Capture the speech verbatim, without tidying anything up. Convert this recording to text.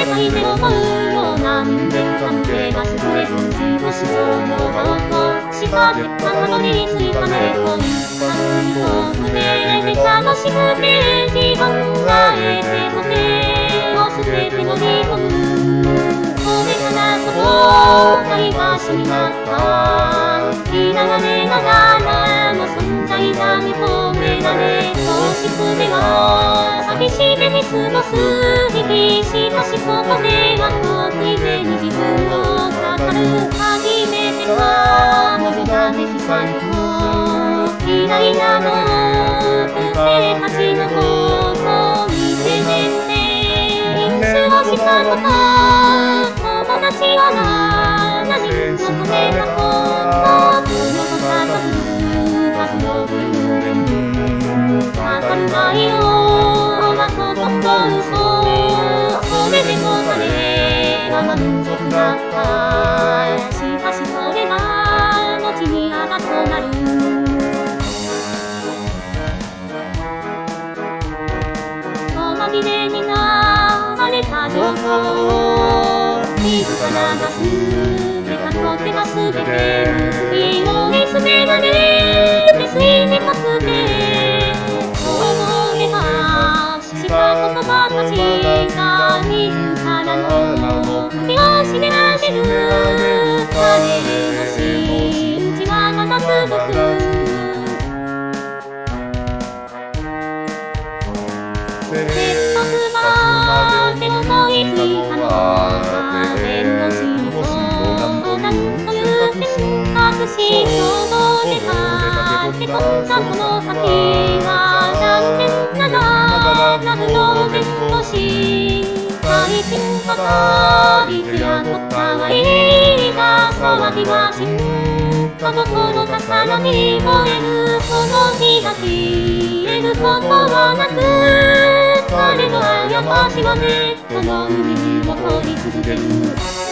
れないで思うような人間関係が作れず少しの顔とした結果たどり着いたねと言ったのに遠くで楽しくて自分が得てとてを全て飲み込むそれからこそない場所になった嫌われながらの存在が認められ教室では寂しげに過ごす日々しかしここでは得意げに自分を語る初めては涙で被災と嫌いなの学生たちの方を見てねって飲酒をしたとか友達は何人求めたことこの子が数数の偶然わかる内容はほとんど嘘それでも彼は満足だったしかしそれが後にあだとなる細切れになられた情報を自らが全て過去手が全て身を追い詰められてついにこくてそう思えばした言葉たちが自らの首を絞められる彼の仕打ちはまだ続く結局まで思いついたのは弁護士となんという選択肢衝動で駆け込んだこの先は残念ながら不動弁護士最近かかりて雇ったはいいが騒ぎは死んだどころかさらに燃えるその火が消えることはなく彼の過ちはネットの海に残り続ける